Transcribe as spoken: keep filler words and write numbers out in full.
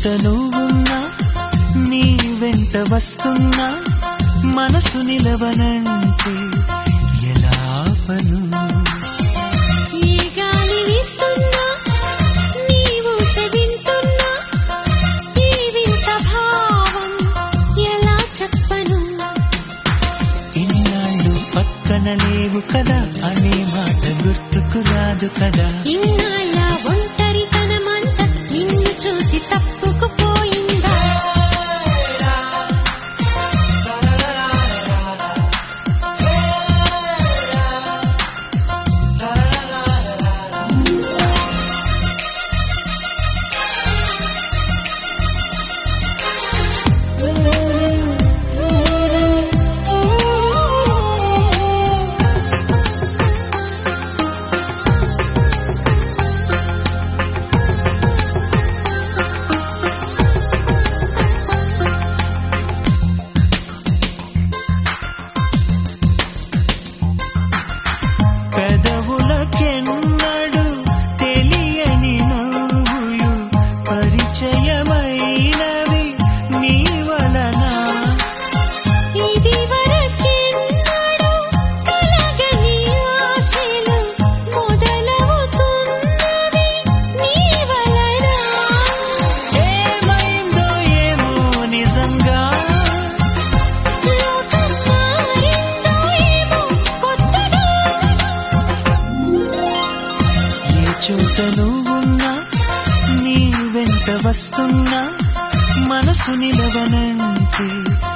చోట నువ్వున్నా నీ వెంట వస్తున్నా మనసు నిలవనంటే ఎలా పను ఈ గాలి వీస్తున్నా నీవు సవింతున్నా ఈ వింత భావం ఎలా చెప్పను ఇన్నాళ్ళు పక్కన లేవు కదా అనే మాట గుర్తుకు రాదు కదా ఇన్నాళ్ళ ఒంటరితనమంతా నిన్ను చూసి తప్పుకుపోయిందా పెదవులకెన్నడు తెలియని నవ్వులు పరిచయమైనవి నీ వలన ఇది వరకెన్నడూ కలగని ఆశలు మొదలవుతున్నవి నీ వలన ఏమైందో ఏమో నిజంగా లోకం మారిందో ఏమో కొత్తగా ఏ చోట నువ్వున్నా నీ వెంట వస్తున్నా మనసు నిలవనంటే